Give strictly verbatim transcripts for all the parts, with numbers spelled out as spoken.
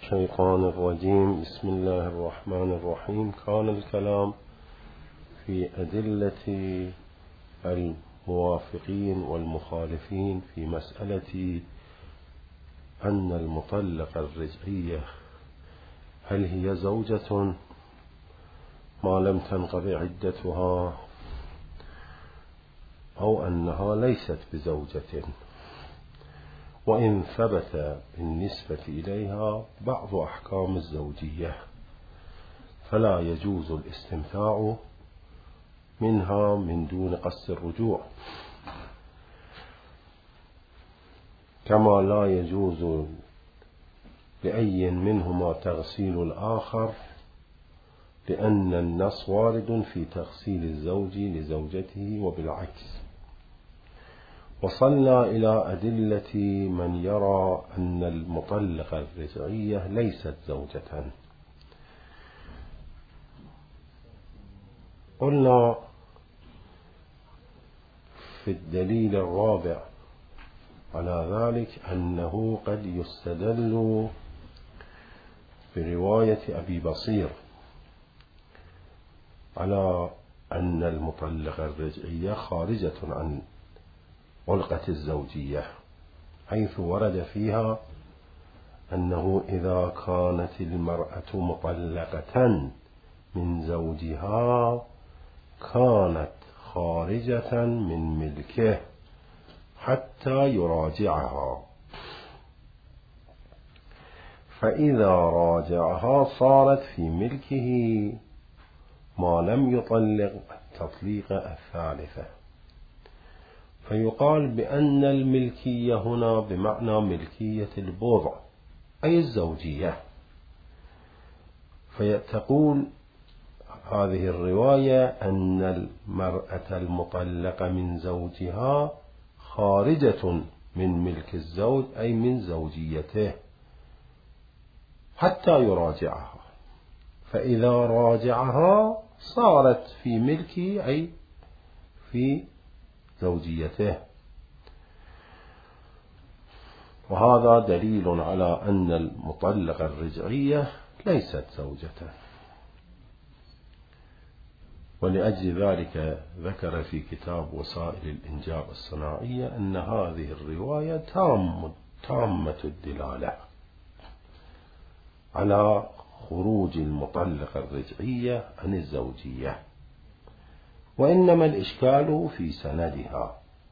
الشيطان الرجيم. بسم الله الرحمن الرحيم. كان الكلام في أدلة الموافقين والمخالفين في مسألة أن المطلقة الرجعية هل هي زوجة ما لم تنقضي عدتها أو أنها ليست بزوجة، وإن ثبت بالنسبة إليها بعض أحكام الزوجية فلا يجوز الاستمتاع منها من دون قصد الرجوع، كما لا يجوز لأي منهما تغسيل الآخر، لأن النص وارد في تغسيل الزوج لزوجته وبالعكس. وصلنا إلى أدلة من يرى أن المطلقة الرجعية ليست زوجة. قلنا في الدليل الرابع على ذلك أنه قد يستدل برواية أبي بصير على أن المطلقة الرجعية خارجة عن علقة الزوجية، حيث ورد فيها أنه إذا كانت المرأة مطلقة من زوجها كانت خارجة من ملكه حتى يراجعها، فإذا راجعها صارت في ملكه ما لم يطلق التطليقة الثالثة. فيقال بأن الملكية هنا بمعنى ملكية البضع أي الزوجية. فتقول هذه الرواية أن المرأة المطلقة من زوجها خارجة من ملك الزوج أي من زوجيته حتى يراجعها، فإذا راجعها صارت في ملكه أي في زوجيته. وهذا دليل على أن المطلقة الرجعية ليست زوجة، ولأجل ذلك ذكر في كتاب وسائل الإنجاب الصناعية أن هذه الرواية تام تامة الدلالة على خروج المطلقة الرجعية عن الزوجية، وإنما الإشكال في سندها.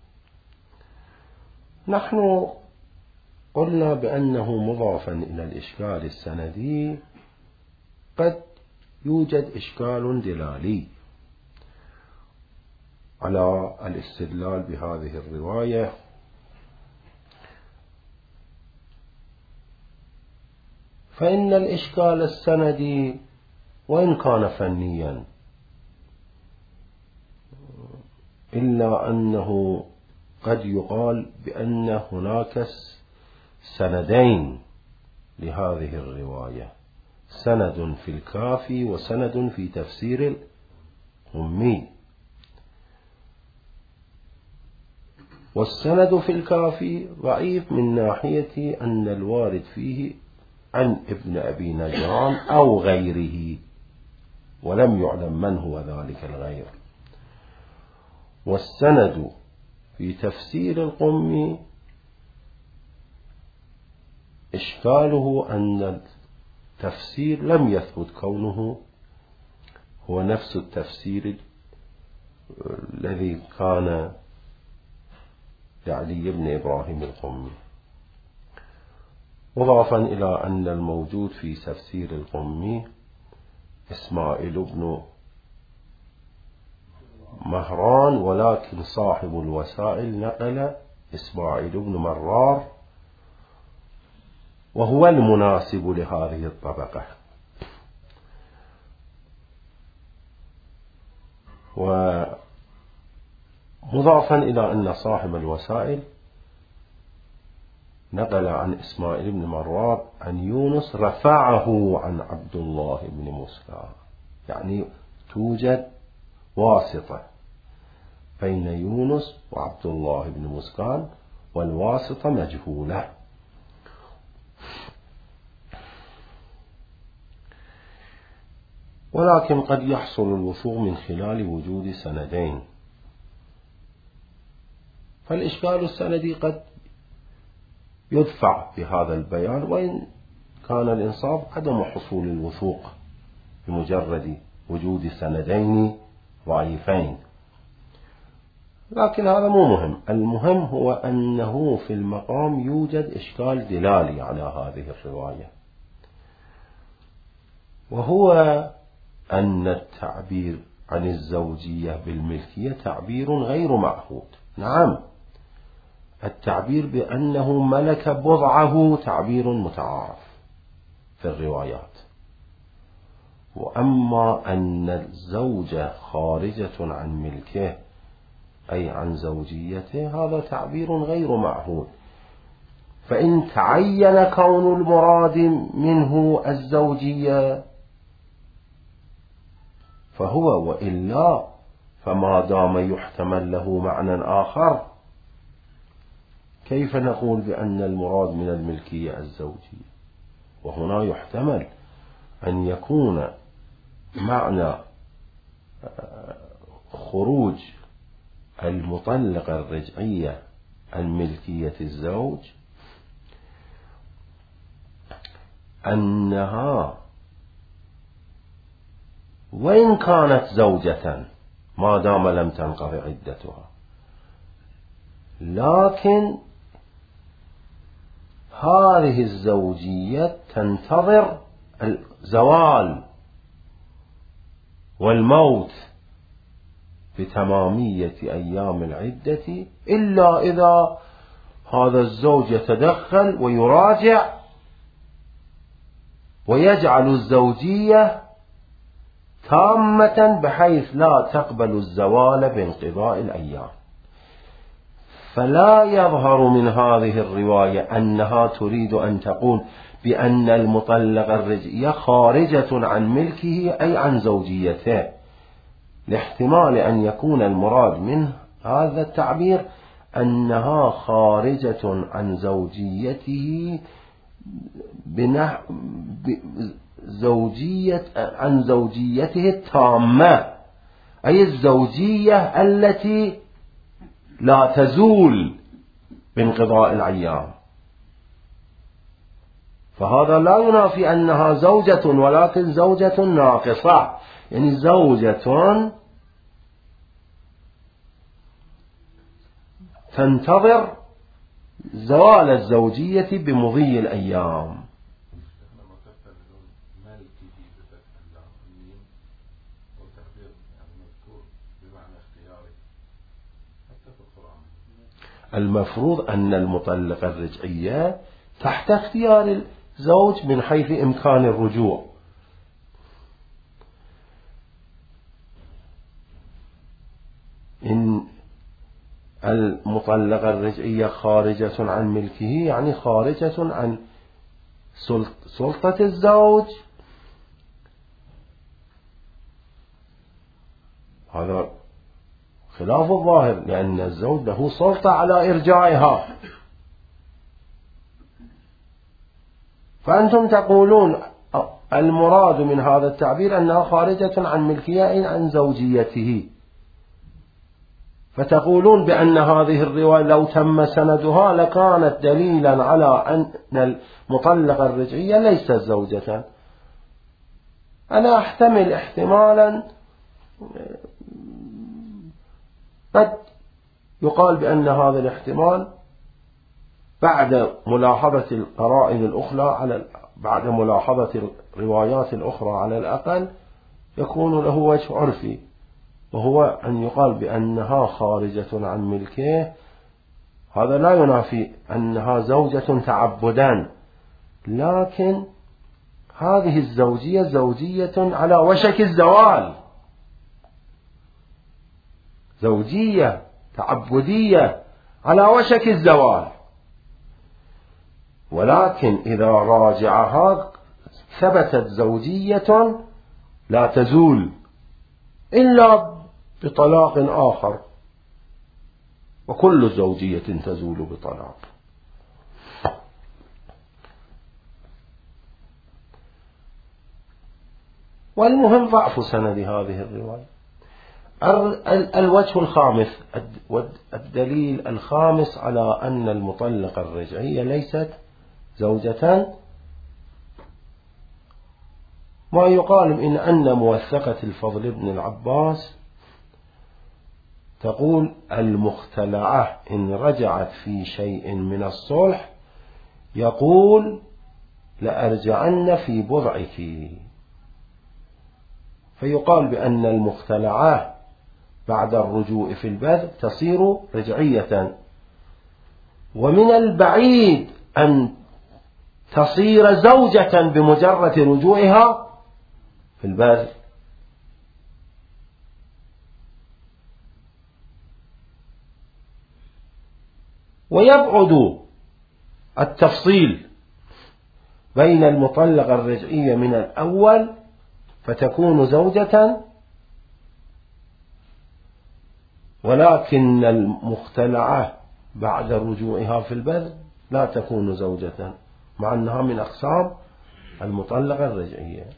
نحن قلنا بأنه مضافا إلى الإشكال السندي قد يوجد إشكال دلالي على الاستدلال بهذه الرواية، فإن الإشكال السندي وإن كان فنيا إلا أنه قد يقال بأن هناك سندين لهذه الرواية، سند في الكافي وسند في تفسير الأمي. والسند في الكافي ضعيف من ناحية أن الوارد فيه عن ابن أبي نجران أو غيره، ولم يعلم من هو ذلك الغير. والسند في تفسير القمي إشكاله أن التفسير لم يثبت كونه هو نفس التفسير الذي كان لعلي بن إبراهيم القمي، مضافا إلى أن الموجود في تفسير القمي إسماعيل بن مهران، ولكن صاحب الوسائل نقل إسماعيل بن مرار، وهو المناسب لهذه الطبقة. ومضافا إلى أن صاحب الوسائل نقل عن إسماعيل بن مرار عن يونس رفعه عن عبد الله بن مسكان، يعني توجد واسطة بين يونس وعبد الله بن مسكان، والواسطة مجهولة. ولكن قد يحصل الوثوق من خلال وجود سندين، فالإشكال السندي قد يدفع بهذا البيان، وإن كان الإنصاف عدم حصول الوثوق بمجرد وجود سندين ضعيفين، لكن هذا مو مهم. المهم هو أنه في المقام يوجد إشكال دلالي على هذه الرواية، وهو أن التعبير عن الزوجية بالملكية تعبير غير معهود. نعم، التعبير بأنه ملك بضعه تعبير متعارف في الروايات، وأما أن الزوجة خارجة عن ملكه أي عن زوجيته هذا تعبير غير معهود. فإن تعين كون المراد منه الزوجية فهو، وإلا فما دام يحتمل له معنى آخر كيف نقول بأن المراد من الملكية الزوجية؟ وهنا يحتمل أن يكون معنى خروج المطلقة الرجعية عن ملكية الزوج أنها وإن كانت زوجة ما دام لم تنقضي عدتها، لكن هذه الزوجية تنتظر الزوال والموت بتمامية أيام العدة، إلا إذا هذا الزوج يتدخل ويراجع ويجعل الزوجية تامة بحيث لا تقبل الزوال بانقضاء الأيام. فلا يظهر من هذه الرواية أنها تريد أن تقول بأن المطلقة الرجعية خارجة عن ملكه أي عن زوجيته، لاحتمال أن يكون المراد من هذا التعبير أنها خارجة عن زوجيته بنح... زوجية عن زوجيته التامة، أي الزوجية التي لا تزول بانقضاء الأيام. فهذا لا ينافي أنها زوجة، ولكن زوجة ناقصة، يعني زوجة تنتظر زوال الزوجية بمضي الأيام. المفروض أن المطلقة الرجعية تحت اختيار الزوج من حيث إمكان الرجوع، إن المطلقة الرجعية خارجة عن ملكه يعني خارجة عن سلطة الزوج، هذا خلاف الظاهر، لأن الزوج له سلطة على إرجاعها. فأنتم تقولون المراد من هذا التعبير أنها خارجة عن ملكية أي عن زوجيته، فتقولون بأن هذه الرواية لو تم سندها لكانت دليلا على أن المطلقة الرجعية ليست زوجة. أنا أحتمل احتمالا قد يقال بأن هذا الاحتمال بعد ملاحظة القرائن الأخرى على بعد ملاحظة الروايات الأخرى على الأقل يكون له وجه عرفي، وهو أن يقال بأنها خارجة عن ملكه. هذا لا ينافي أنها زوجة تعبدا، لكن هذه الزوجية زوجية على وشك الزوال، زوجية تعبدية على وشك الزوال. ولكن إذا راجعها ثبتت زوجية لا تزول إلا بطلاق آخر، وكل زوجية تزول بطلاق. والمهم ضعف سند هذه الرواية. الوجه الخامس، الدليل الخامس على أن المطلقة الرجعية ليست زوجة، ما يقال إن أن موثقة الفضل بن العباس تقول: المختلعة إن رجعت في شيء من الصلح يقول: لأرجعن في بضعك. فيقال بأن المختلعة بعد الرجوع في البذل تصير رجعية، ومن البعيد أن تصير زوجة بمجرد رجوعها في البذل. ويبعد التفصيل بين المطلقة الرجعية من الأول فتكون زوجة، ولكن المختلعة بعد رجوعها في البذل لا تكون زوجة، مع أنها من أقسام المطلقة الرجعية.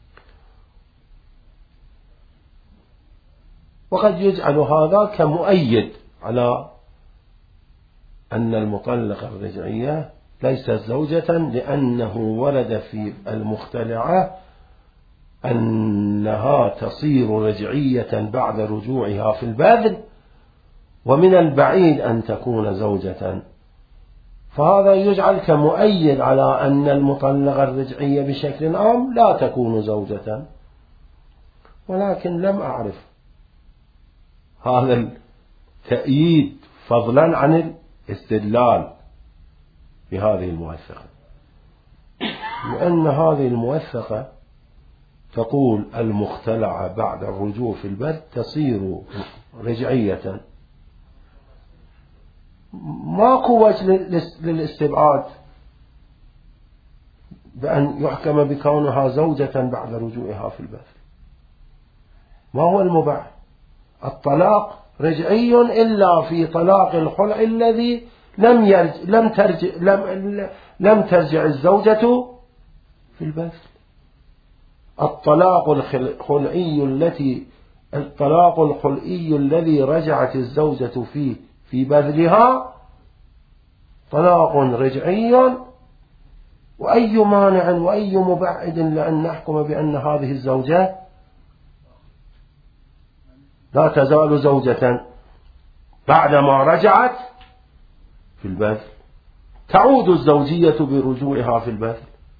وقد يجعل هذا كمؤيد على أن المطلقة الرجعية ليست زوجة، لأنه ورد في المختلعة أنها تصير رجعية بعد رجوعها في البذل، ومن البعيد أن تكون زوجة، فهذا يجعل كمؤيد على أن المطلقة الرجعية بشكل عام لا تكون زوجة. ولكن لم أعرف هذا التأييد فضلا عن الاستدلال بهذه الموثقة، لأن هذه الموثقة تقول: المختلعة بعد الرجوع في البذل تصير رجعية. ماكو وجه للاستبعاد بأن يحكم بكونها زوجة بعد رجوعها في البذل. ما هو المباح؟ الطلاق رجعي إلا في طلاق الخلع الذي لم يرج لم ترجع لم لم ترجع الزوجة في البذل. الطلاق الخلعي التي الطلاق الخلعي الذي رجعت الزوجة فيه في بذلها طلاق رجعي، وأي مانع وأي مبعد لأن نحكم بأن هذه الزوجة لا تزال زوجة بعدما رجعت في البذل. تعود الزوجية برجوعها في البذل،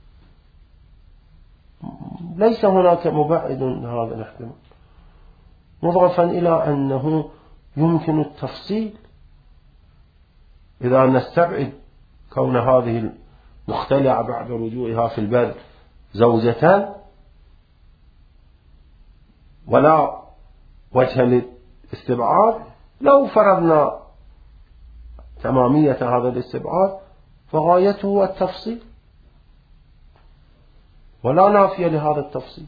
ليس هناك مبعد هذا الاحتمال، مضافا إلى أنه يمكن التفصيل إذا نستبعد كون هذه المختلعة بعد رجوعها في البذل زوجة ولا وجه للاستبعاد. لو فرضنا تمامية هذا الاستبعاد فغايته التفصيل، ولا نافية لهذا التفصيل.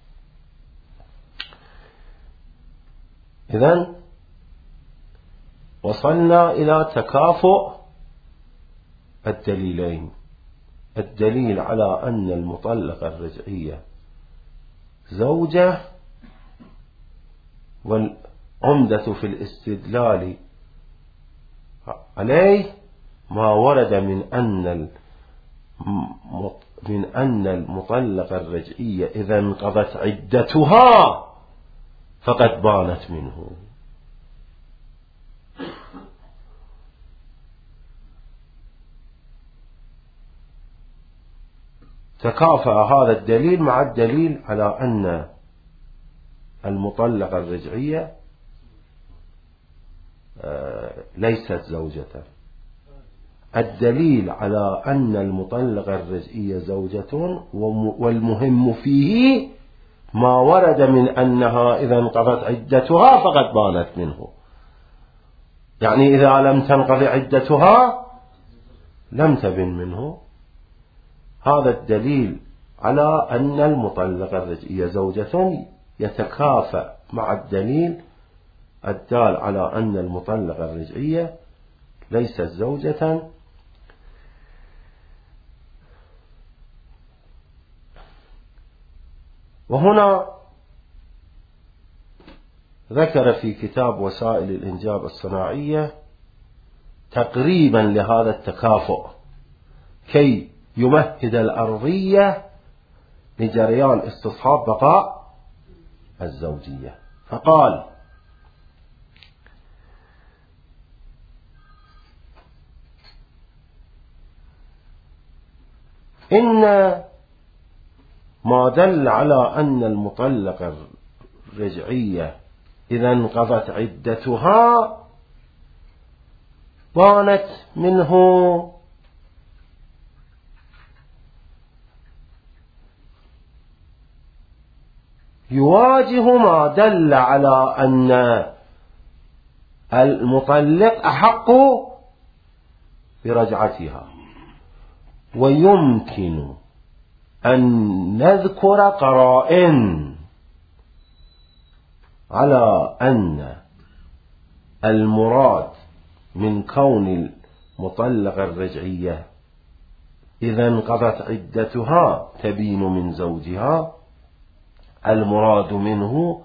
إذن وصلنا إلى تكافؤ الدليلين: الدليل على أن المطلقة الرجعية زوجة، والعمدة في الاستدلال عليه ما ورد من أن من أن المطلقة الرجعية إذا انقضت عدتها فقد بانت منه. تكافأ هذا الدليل مع الدليل على أن المطلقة الرجعية ليست زوجة. الدليل على أن المطلقة الرجعية زوجة والمهم فيه ما ورد من أنها إذا انقضت عدتها فقد بانت منه، يعني إذا لم تنقض عدتها لم تبن منه. هذا الدليل على أن المطلقة الرجعية زوجة يتكافأ مع الدليل الدال على أن المطلقة الرجعية ليست زوجة. وهنا ذكر في كتاب وسائل الإنجاب الصناعية تقريبا لهذا التكافؤ كي يمهد الأرضية لجريان استصحاب بقاء الزوجية، فقال: إن ما دل على أن المطلقة الرجعية إذا انقضت عدتها بانت منه يواجه ما دل على أن المطلق أحق برجعتها. ويمكن أن نذكر قرائن على أن المراد من كون المطلقة الرجعية إذا انقضت عدتها تبين من زوجها، المراد منه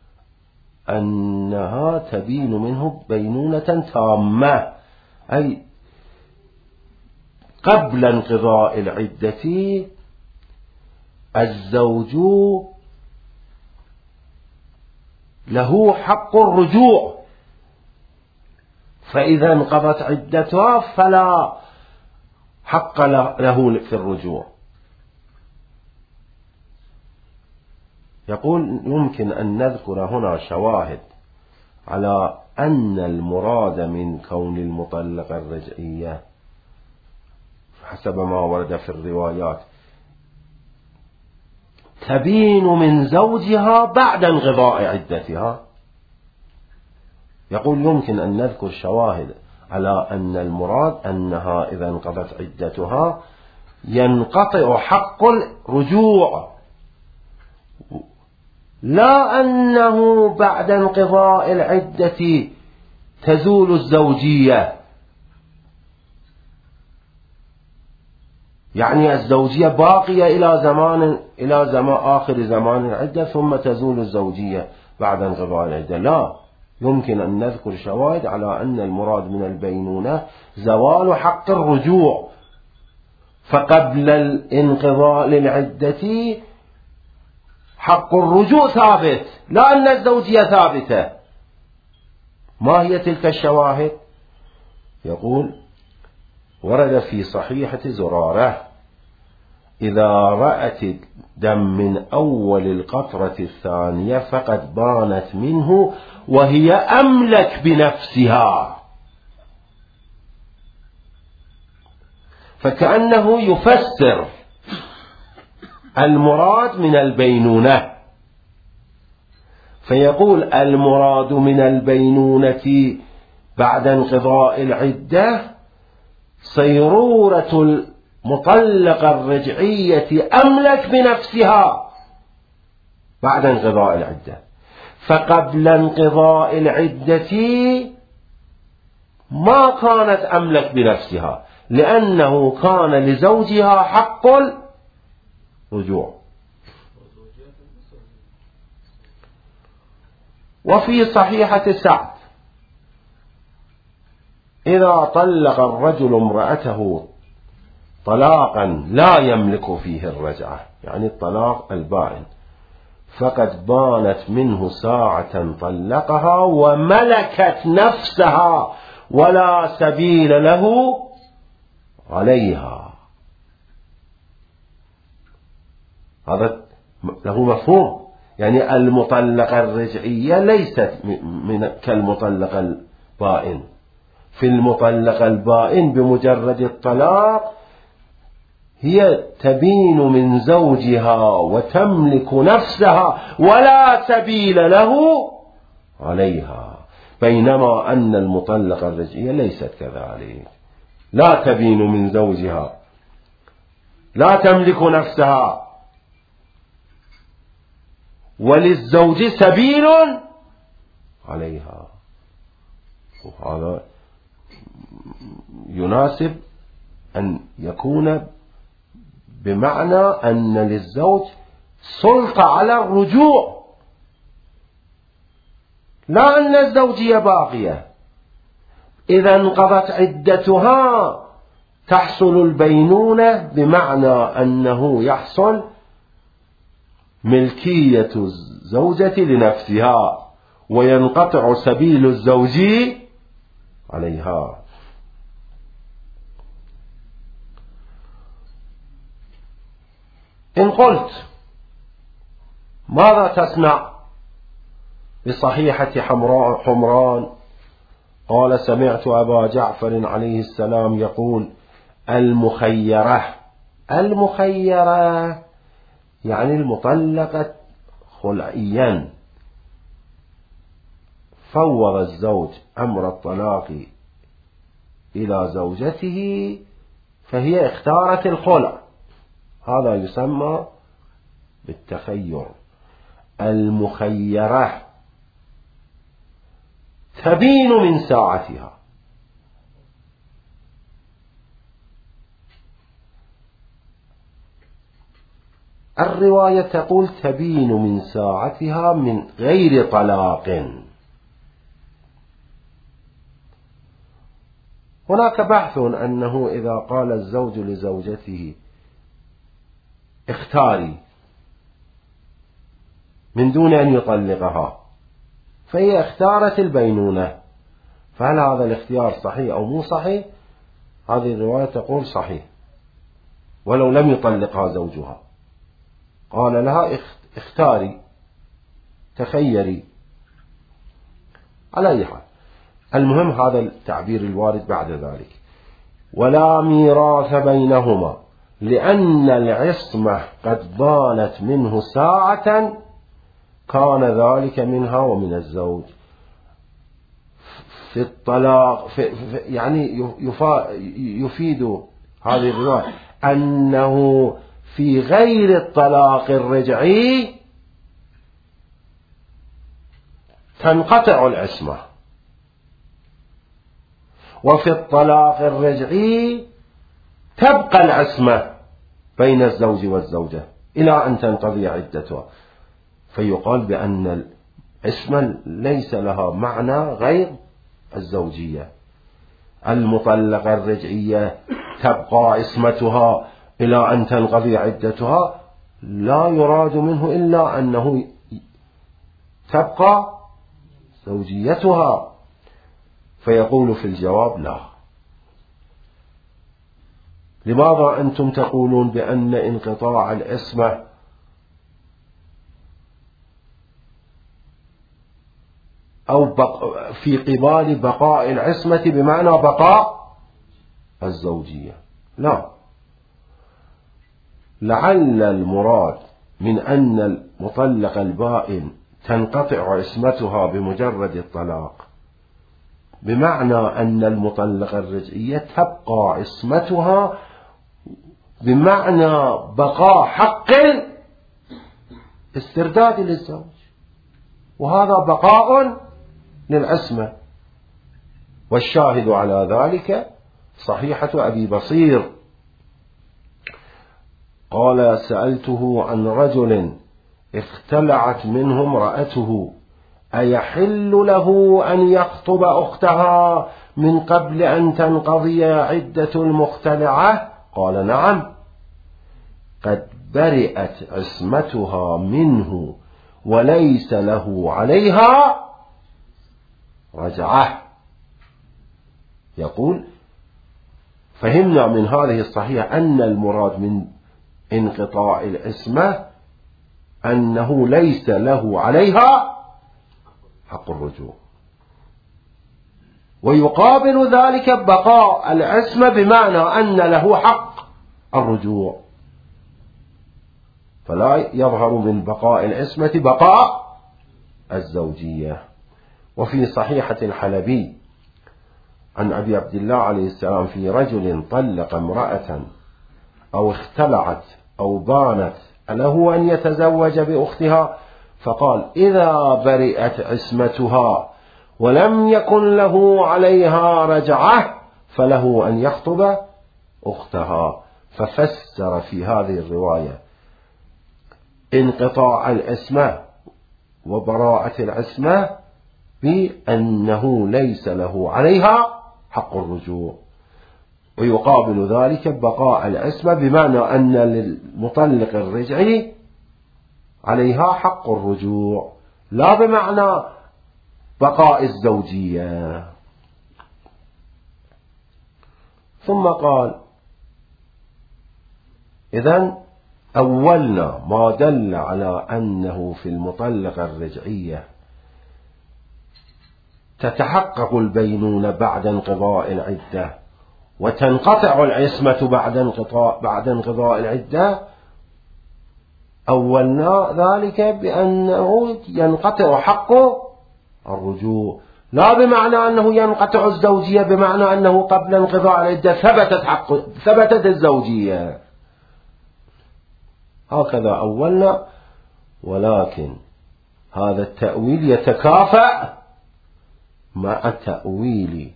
أنها تبين منه بينونة تامة، أي قبل انقضاء العدة الزوج له حق الرجوع، فإذا انقضت عدتها فلا حق له في الرجوع. يقول: يمكن أن نذكر هنا شواهد على أن المراد من كون المطلقة الرجعية حسب ما ورد في الروايات تبين من زوجها بعد انقضاء عدتها. يقول: يمكن أن نذكر شواهد على أن المراد أنها إذا انقضت عدتها ينقطع حق الرجوع، لا أنه بعد انقضاء العدة تزول الزوجية، يعني الزوجية باقية إلى زمان إلى زمان آخر زمان العدة ثم تزول الزوجية بعد انقضاء العدة. لا، يمكن أن نذكر شواهد على أن المراد من البينونة زوال حق الرجوع، فقبل الانقضاء للعدة حق الرجوع ثابت، لا أن الزوجية ثابتة. ما هي تلك الشواهد؟ يقول: ورد في صحيحة زرارة: إذا رأت الدم من أول القطرة الثانية فقد بانت منه وهي أملك بنفسها. فكأنه يفسر المراد من البينونة، فيقول: المراد من البينونة بعد انقضاء العدة صيرورة المطلقة الرجعية أملك بنفسها بعد انقضاء العدة، فقبل انقضاء العدة ما كانت أملك بنفسها لأنه كان لزوجها حق الرجوع. وفي صحيحة سعد: إذا طلق الرجل امرأته طلاقا لا يملك فيه الرجعة، يعني الطلاق البائن، فقد بانت منه ساعة طلقها وملكت نفسها ولا سبيل له عليها. هذا له مفهوم، يعني المطلقة الرجعية ليست من كالمطلقة البائن. في المطلقة البائن بمجرد الطلاق هي تبين من زوجها وتملك نفسها ولا سبيل له عليها، بينما أن المطلقة الرجعية ليست كذلك، لا تبين من زوجها، لا تملك نفسها، وللزوج سبيل عليها. وهذا يناسب أن يكون بمعنى أن للزوج سلطة على الرجوع، لا أن الزوجية باقية. إذا انقضت عدتها تحصل البينونة، بمعنى أنه يحصل ملكية الزوجة لنفسها وينقطع سبيل الزوج عليها. إن قلت ماذا تصنع بصحيحة حمران؟ قال سمعت أبا جعفر عليه السلام يقول المخيرة، المخيرة يعني المطلقة خلعيا، فوض الزوج أمر الطلاق إلى زوجته فهي اختارت الخلع، هذا يسمى بالتخير. المخيرة تبين من ساعتها، الرواية تقول تبين من ساعتها من غير طلاق. هناك بحث أنه إذا قال الزوج لزوجته اختاري من دون أن يطلقها فهي اختارت البينونة، فهل هذا الاختيار صحيح أو مو صحيح؟ هذه الرواية تقول صحيح ولو لم يطلقها زوجها، قال لها اختاري تخيري. على أي حال، المهم هذا التعبير الوارد بعد ذلك. ولا ميراث بينهما لأن العصمة قد ضانت منه ساعة كان ذلك منها ومن الزوج. في الطلاق في في يعني يفيد هذه الرواية أنه في غير الطلاق الرجعي تنقطع العصمة، وفي الطلاق الرجعي تبقى العصمة بين الزوج والزوجة إلى أن تنقضي عدتها، فيقال بأن العصمة ليس لها معنى غير الزوجية. المطلقة الرجعية تبقى عصمتها إلى أن تنقضي عدتها، لا يراد منه إلا أنه تبقى زوجيتها، فيقول في الجواب لا. لماذا أنتم تقولون بأن انقطاع العصمة أو بق... في قبال بقاء العصمة بمعنى بقاء الزوجية؟ لا، لعل المراد من أن المطلق البائن تنقطع عصمتها بمجرد الطلاق، بمعنى أن المطلقة الرجعية تبقى عصمتها بمعنى بقاء حق الاسترداد للزوج، وهذا بقاء للعصمة. والشاهد على ذلك صحيحة أبي بصير قال سألته عن رجل اختلعت منه امرأته أيحل له أن يخطب أختها من قبل أن تنقضي عدة المختلعة؟ قال نعم، قد برئت عصمتها منه وليس له عليها رجعة. يقول فهمنا من هذه الصحيحة أن المراد من انقطاع العصمة أنه ليس له عليها حق الرجوع، ويقابل ذلك بقاء العصمة بمعنى أن له حق الرجوع، فلا يظهر من بقاء العصمة بقاء الزوجية. وفي صحيحة الحلبي عن أبي عبد الله عليه السلام في رجل طلق امرأة أو اختلعت أو بانت له أن يتزوج بأختها، فقال إذا برئت عصمتها ولم يكن له عليها رجعة فله أن يخطب أختها. ففسر في هذه الرواية انقطاع العصمة وبراءة العصمة بأنه ليس له عليها حق الرجوع، ويقابل ذلك بقاء العصمة بمعنى أن للمطلق الرجعي عليها حق الرجوع، لا بمعنى بقاء الزوجية. ثم قال: إذن أولنا ما دل على أنه في المطلقة الرجعية تتحقق البينونة بعد انقضاء العدة وتنقطع العصمة بعد انقضاء بعد انقضاء العدة. أولنا ذلك بأنه ينقطع حق الرجوع، لا بمعنى أنه ينقطع الزوجية بمعنى أنه قبل انقضاء العدة ثبتت حق ثبتت الزوجية، هكذا أولنا. ولكن هذا التأويل يتكافأ مع تأويل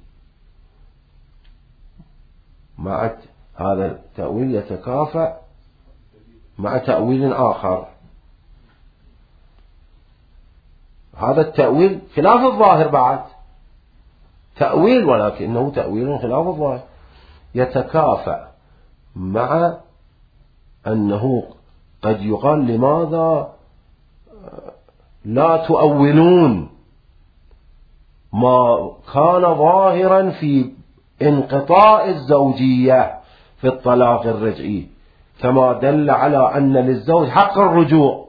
مع هذا التأويل يتكافأ مع تأويل آخر. هذا التأويل خلاف الظاهر، بعد تأويل ولكنه تأويل خلاف الظاهر، يتكافأ مع أنه قد يقال: لماذا لا تؤولون ما كان ظاهرا في انقطاع الزوجية في الطلاق الرجعي كما دل على أن للزوج حق الرجوع،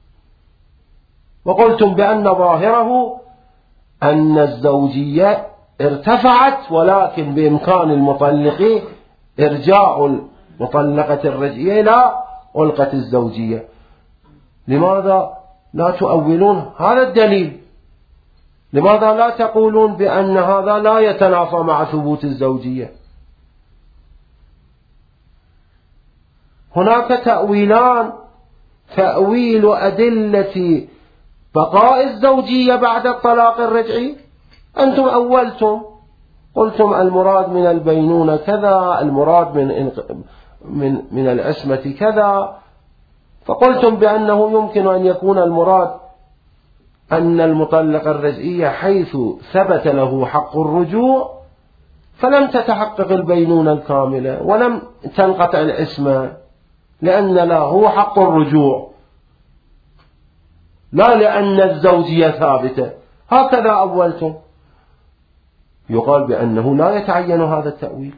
وقلتم بأن ظاهره أن الزوجية ارتفعت ولكن بإمكان المطلق إرجاع المطلقة الرجعية إلى علقة الزوجية. لماذا لا تؤولون هذا الدليل؟ لماذا لا تقولون بأن هذا لا يتنافى مع ثبوت الزوجية؟ هناك تأويلان: تأويل أدلة بقاء الزوجية بعد الطلاق الرجعي، أنتم أولتم قلتم المراد من البينونة كذا، المراد من من من العصمة كذا، فقلتم بأنه يمكن أن يكون المراد أن المطلق الرجعية حيث ثبت له حق الرجوع فلم تتحقق البينونة الكاملة ولم تنقطع العصمة، لأن له حق الرجوع لا لأن الزوجية ثابتة، هكذا أولتم. يقال بأنه لا يتعين هذا التأويل،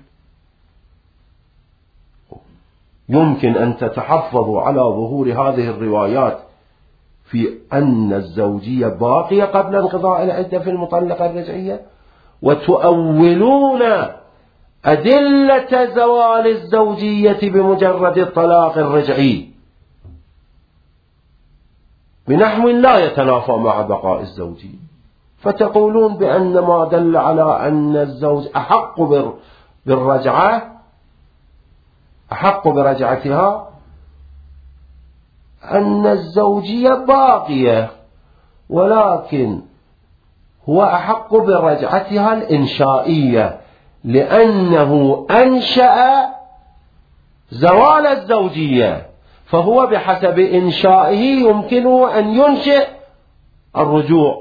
يمكن أن تتحفظوا على ظهور هذه الروايات في أن الزوجية باقية قبل انقضاء العدة في المطلقة الرجعية، وتؤولون أدلة زوال الزوجية بمجرد الطلاق الرجعي بنحو لا يتنافى مع بقاء الزوجية، فتقولون بأن ما دل على أن الزوج أحق بالرجعة أحق برجعتها أن الزوجية باقية، ولكن هو أحق برجعتها الإنشائية لأنه أنشأ زوال الزوجية، فهو بحسب إنشائه يمكنه أن ينشئ الرجوع،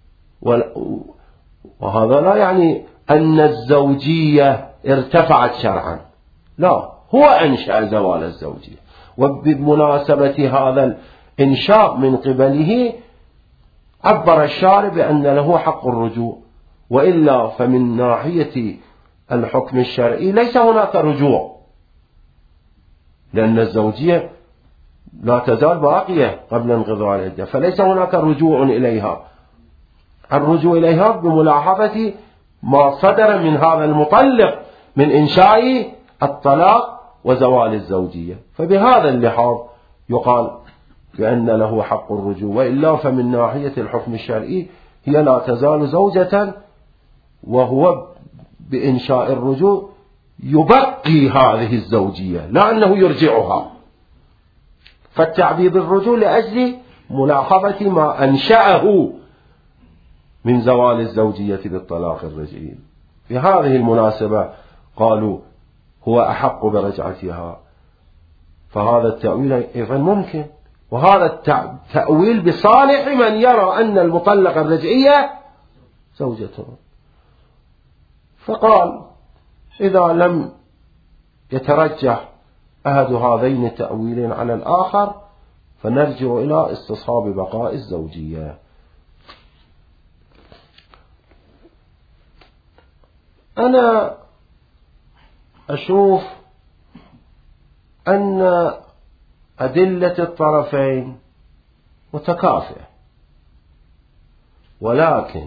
وهذا لا يعني أن الزوجية ارتفعت شرعا، لا، هو أنشأ زوال الزوجية، وبمناسبة هذا الإنشاء من قبله عبر الشارع بأن له حق الرجوع، وإلا فمن ناحية الحكم الشرعي ليس هناك رجوع، لأن الزوجية لا تزال باقية قبل انقضاء العدة، فليس هناك رجوع إليها. الرجوع إليها بملاحظة ما صدر من هذا المطلق من إنشاء الطلاق وزوال الزوجية، فبهذا اللحاظ يقال بأن له حق الرجوع، وإلا فمن ناحية الحكم الشرعي هي لا تزال زوجة، وهو بإنشاء الرجوع يبقي هذه الزوجية لا أنه يرجعها، فالتعبير بالرجوع لأجل ملاحظة ما أنشأه من زوال الزوجية بالطلاق الرجعي. في هذه المناسبة قالوا هو أحق برجعتها، فهذا التأويل أيضا ممكن، وهذا التأويل بصالح من يرى أن المطلقة الرجعية زوجته. فقال إذا لم يترجح أحد هذين التأويلين على الآخر فنرجع إلى استصحاب بقاء الزوجية. أنا أشوف أن أدلة الطرفين متكافئة، ولكن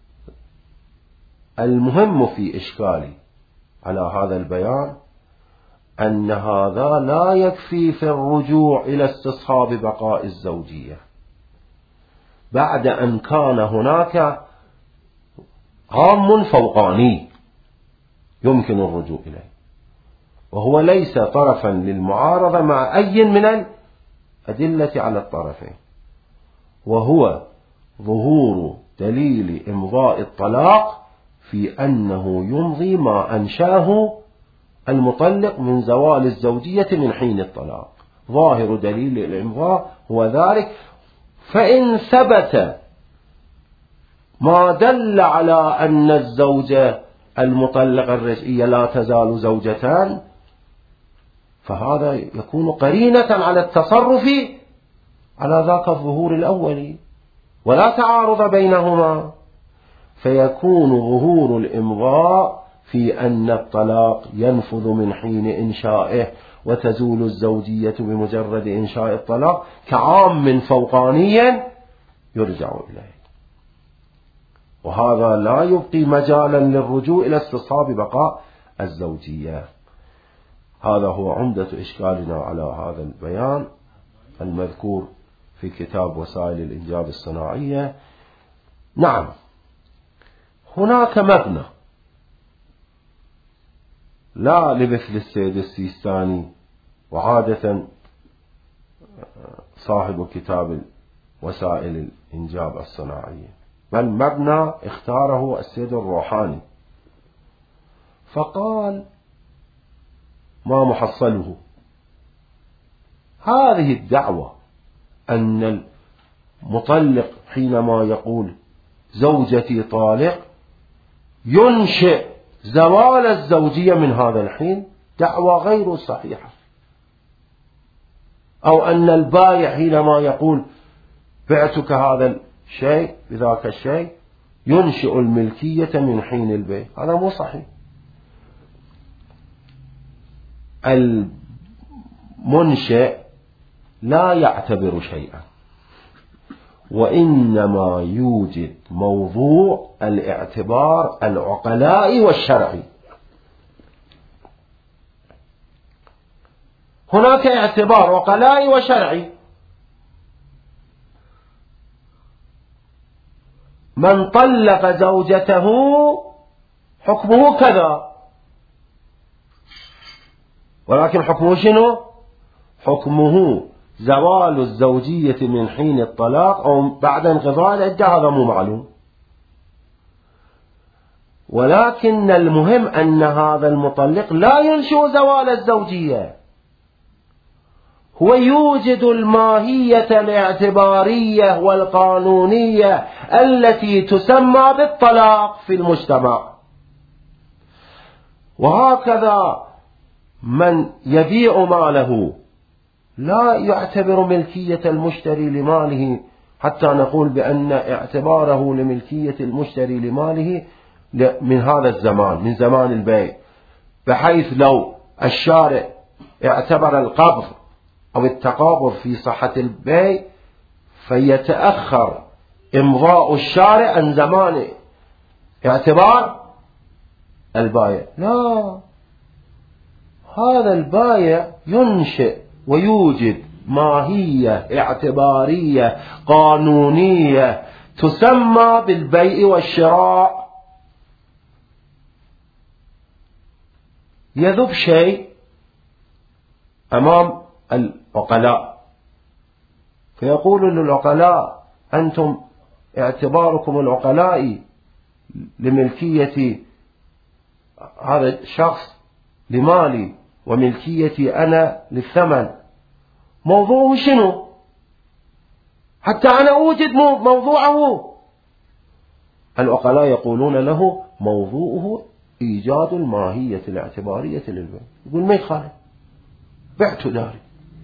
المهم في إشكالي على هذا البيان أن هذا لا يكفي في الرجوع إلى استصحاب بقاء الزوجية بعد أن كان هناك عام فوقاني يمكن الرجوع إليه، وهو ليس طرفا للمعارضة مع أي من الأدلة على الطرفين، وهو ظهور دليل إمضاء الطلاق في أنه يمضي ما أنشاه المطلق من زوال الزوجية من حين الطلاق. ظاهر دليل الإمضاء هو ذلك. فإن ثبت ما دل على أن الزوجة المطلقة الرجعية لا تزال زوجتان فهذا يكون قرينة على التصرف على ذاك الظهور الأولي، ولا تعارض بينهما، فيكون ظهور الإمضاء في أن الطلاق ينفذ من حين إنشائه وتزول الزوجية بمجرد إنشاء الطلاق كعام فوقاني يرجع إليه، وهذا لا يبقي مجالا للرجوع إلى استصحاب بقاء الزوجية. هذا هو عمدة إشكالنا على هذا البيان المذكور في كتاب وسائل الإنجاب الصناعية. نعم، هناك مبنى لا لمثل السيد السيستاني وعادة صاحب كتاب وسائل الإنجاب الصناعية، بل مبنى اختاره السيد الروحاني، فقال ما محصله هذه الدعوة أن المطلق حينما يقول زوجتي طالق ينشئ زوال الزوجية من هذا الحين، دعوة غير صحيحة. أو أن البائع حينما يقول بعتك هذا الشيء بذاك الشيء ينشئ الملكية من حين البيع، هذا مو صحيح. المنشئ لا يعتبر شيئا، وإنما يوجد موضوع الاعتبار العقلاء والشرعي. هناك اعتبار عقلاء وشرعي. من طلق زوجته حكمه كذا، ولكن حكمه شنو؟ حكمه زوال الزوجية من حين الطلاق أو بعد انقضاء العدة، هذا مو معلوم. ولكن المهم أن هذا المطلق لا ينشئ زوال الزوجية، هو يوجد الماهية الاعتبارية والقانونية التي تسمى بالطلاق في المجتمع. وهكذا من يبيع ماله لا يعتبر ملكية المشتري لماله حتى نقول بأن اعتباره لملكية المشتري لماله من هذا الزمان، من زمان البيع، بحيث لو الشارع اعتبر القبض أو التقابض في صحة البيع فيتأخر إمضاء الشارع عن زمان اعتبار البائع. لا، هذا البائع ينشئ ويوجد ماهية اعتبارية قانونية تسمى بالبيع والشراء. يذوب شيء أمام العقلاء فيقول للعقلاء أنتم اعتباركم العقلاء لملكية هذا الشخص لمالي وملكيتي أنا للثمن، موضوع شنو؟ حتى أنا أوجد موضوعه. العقلاء يقولون له موضوعه إيجاد الماهية الاعتبارية للبيع. يقول ما يخالف، بعت داري.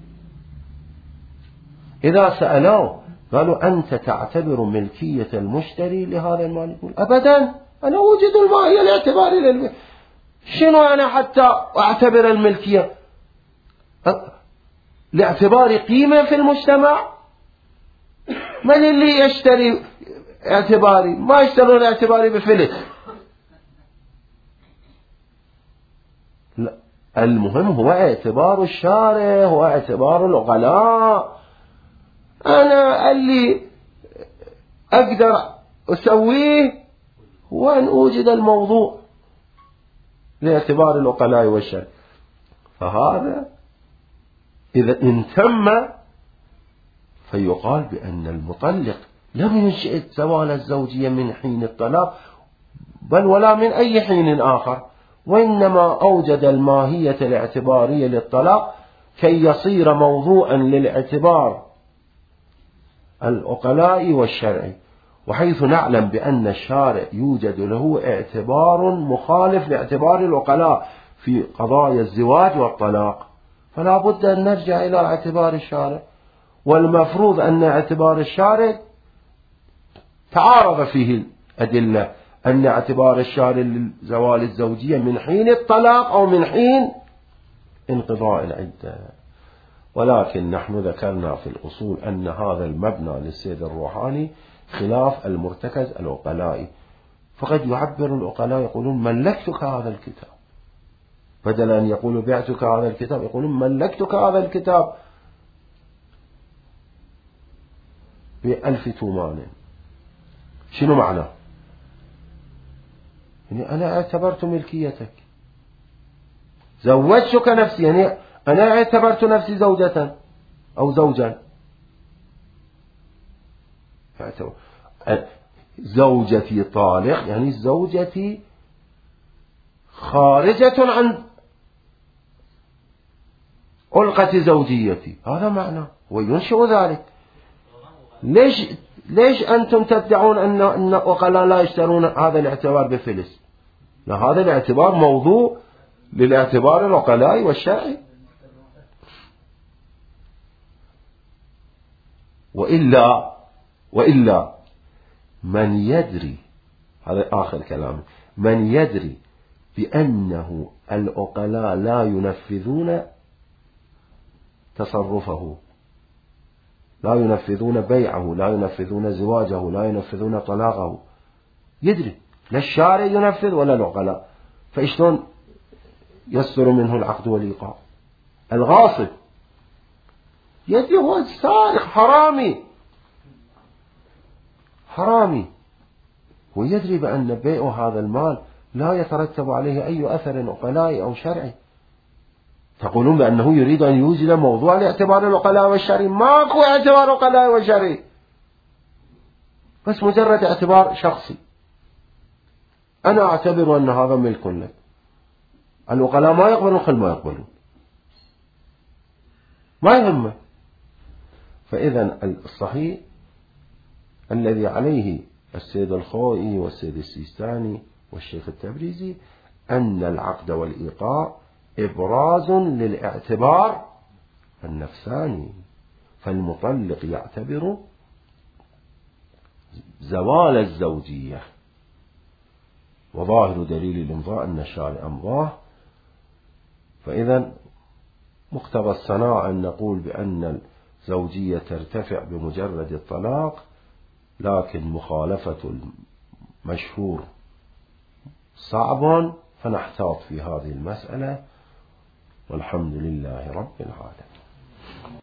إذا سألوه قالوا أنت تعتبر ملكية المشتري لهذا المال؟ يقول أبدا، أنا أوجد الماهية الاعتبارية للبيع. شنو أنا حتى أعتبر الملكية؟ لاعتبار قيمة في المجتمع. من اللي يشتري اعتباري؟ ما يشترون اعتباري بفلس. لا، المهم هو اعتبار الشارع، هو اعتبار العقلاء. أنا اللي أقدر أسويه هو أن أوجد الموضوع لاعتبار العقلاء والشارع. فهذا إذا إن تم فيقال بأن المطلق لم ينشئ زوال الزوجية من حين الطلاق بل ولا من أي حين آخر، وإنما أوجد الماهية الاعتبارية للطلاق كي يصير موضوعا للاعتبار العقلاء والشرعي. وحيث نعلم بأن الشارع يوجد له اعتبار مخالف لاعتبار العقلاء في قضايا الزواج والطلاق، فلا بد أن نرجع إلى اعتبار الشارع. والمفروض أن اعتبار الشارع تعارض فيه الأدلة، أن اعتبار الشارع لزوال الزوجية من حين الطلاق أو من حين انقضاء العدة. ولكن نحن ذكرنا في الأصول أن هذا المبنى للسيد الروحاني خلاف المرتكز العقلائي، فقد يعبر العقلاء يقولون ملكتك هذا الكتاب، بدل أن يقولوا بعتك هذا الكتاب يقولون ملكتك هذا الكتاب بألف تومان. شنو معنى؟ يعني أنا اعتبرت ملكيتك، زوجتك نفسي، يعني أنا اعتبرت نفسي زوجة أو زوجا. زوجتي طالق، يعني زوجتي خارجة عن علقة زوجيتي، هذا معنى وينشئ ذلك. ليش ليش أنتم تدعون أن أن العقلاء لا يشترون هذا الاعتبار بفلس؟ لا، هذا الاعتبار موضوع للاعتبار العقلاء والشرعي. وإلا وإلا من يدري، هذا آخر كلام، من يدري بأنه العقلاء لا ينفذون تصرفه، لا ينفذون بيعه، لا ينفذون زواجه، لا ينفذون طلاقه، يدري لا الشارع ينفذ ولا العقلاء، فإشلون يصدر منه العقد والإيقاع؟ الغاصب يدري، هو السارق حرامي حرامي ويدري بأن بيع هذا المال لا يترتب عليه أي أثر عقلائي أو شرعي. تقولون بأنه يريد أن يوجد موضوع لاعتبار العقلاء والشرعي؟ ماكو اعتبار عقلاء وشرعي، بس مجرد اعتبار شخصي. أنا أعتبر أن هذا ملك لك، العقلاء ما يقبلون خل ما يقبلون، ما يهمه. فإذا الصحيح الذي عليه السيد الخوئي والسيد السيستاني والشيخ التبريزي أن العقد والإيقاع إبراز للاعتبار النفساني، فالمطلق يعتبر زوال الزوجية، وظاهر دليل الإمضاء أن الشارع أمضاه. فإذا مقتضى الصناعة أن نقول بأن الزوجية ترتفع بمجرد الطلاق، لكن مخالفة المشهور صعب، فنحتاط في هذه المسألة، والحمد لله رب العالمين.